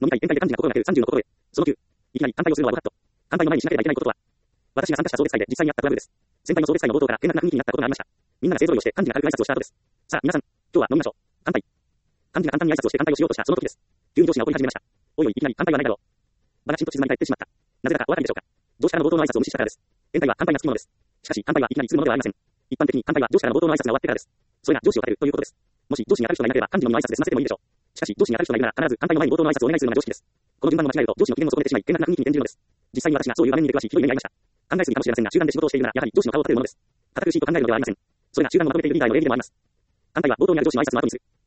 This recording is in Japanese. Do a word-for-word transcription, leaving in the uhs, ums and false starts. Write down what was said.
飲み会、宴会で幹事が心がけるさんじゅうの心得。そのきゅう。いきなり乾杯をするのはご法度。乾杯の前にしなければいけないこととは。私が参加した送別会で実際にあったトラブルです。先輩の送別会の冒頭から険悪な雰囲気になったことがありました。みんなが勢ぞろいをして幹事が軽く挨拶をした後です。さあ、皆さん、今日は飲みましょう。乾杯。幹事が簡単に挨拶をして乾杯をしようとしたその時です。急に上司が怒り始めました。おいおい、いきなり乾杯はないだろう。場がしんと静まり返ってしまった。なぜだかお分かりでしょうか。上司からの冒頭の挨拶を無視したからです。宴会は乾杯がつきものです。しかし、乾杯はいきなりするものではありません。一般的に乾杯は上司からの冒頭の挨拶が終わってからです。それが上司を立てるということです。もし上司に当たる人がいなければ幹事のみの挨拶で済ませてもいいでしょう。しかし、上司に当たる人がいるなら必ず乾杯の前に冒頭の挨拶をお願いするのが常識です。この順番を間違えると上司の機嫌を損ねてしまい険悪な雰囲気に転じるのです。実際に私がそういう場面に出くわしひどい目に遭いました。考えすぎかもしれませんが、集団で仕事をしているならやはり上司の顔を立てるものです。堅苦しいと考えるのではありません。それが集団をまとめているリーダーの礼儀でもあります。乾杯は冒頭にある上司の挨拶の後にする。